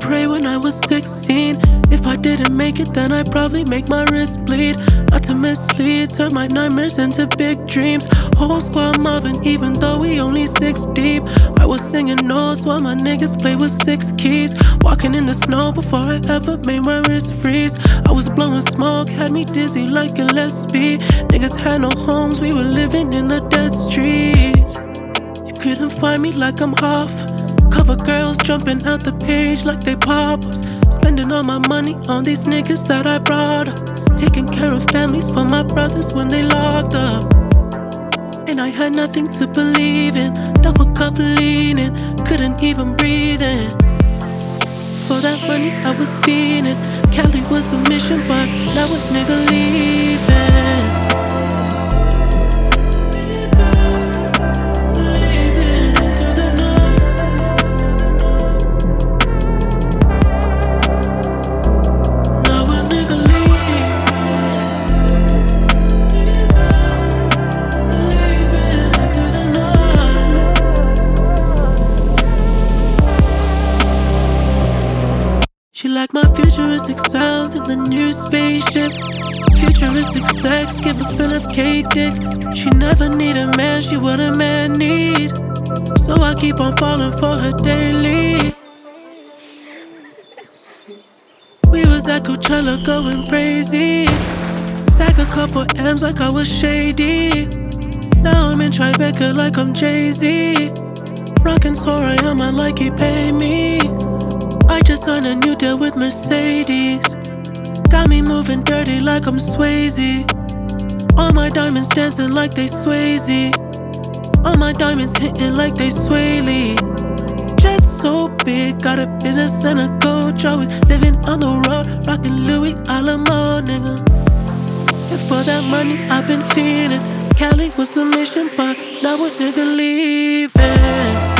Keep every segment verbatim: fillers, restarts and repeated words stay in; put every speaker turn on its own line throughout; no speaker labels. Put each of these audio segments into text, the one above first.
pray when I was sixteen. If I didn't make it, then I'd probably make my wrist bleed. Not to mislead, turn my nightmares into big dreams. Whole squad mobbing, even though we only six deep. I was singing notes while my niggas play with six keys. Walking in the snow before I ever made my wrist freeze. I was blowing smoke, had me dizzy like Gillespie. Niggas had no homes, we were living in the dead streets. You couldn't find me like I'm off. Cover girls jumping out the page like they pop-ups. Spending all my money on these niggas that I brought up. Taking care of families for my brothers when they locked up. And I had nothing to believe in. Double cup leaning, couldn't even breathe in. For that money I was feeling. Cali was the mission, but now a nigga leaving. She like my futuristic sound in the new spaceship. Futuristic sex, give a Philip K dick. She never need a man, she what a man need. So I keep on falling for her daily. We was at Coachella going crazy. Stack a couple M's like I was shady. Now I'm in Tribeca like I'm Jay-Z. Rockin' Sora, I like he pay me. I just signed a new deal with Mercedes. Got me moving dirty like I'm Swayze. All my diamonds dancing like they Swayze. All my diamonds hitting like they Sway Lee. Jet so big, got a business and a coach. Always living on the road, rockin' Louis Alamo, nigga. And for that money I've been feeling. Cali was the mission, but now a nigga leaving.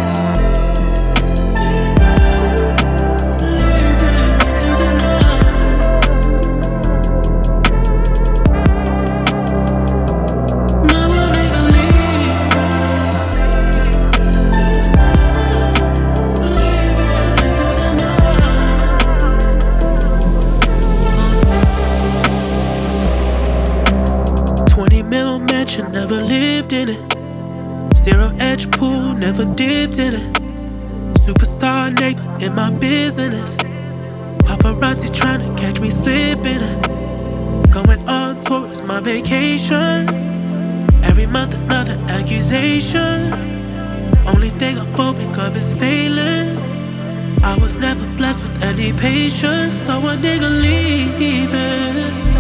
Never lived in it. Zero edge pool, never dipped in it. Superstar neighbor in my business. Paparazzi tryna catch me slipping it. Going on tour is my vacation. Every month another accusation. Only thing I'm phobic of is failing. I was never blessed with any patience, so a nigga leaving.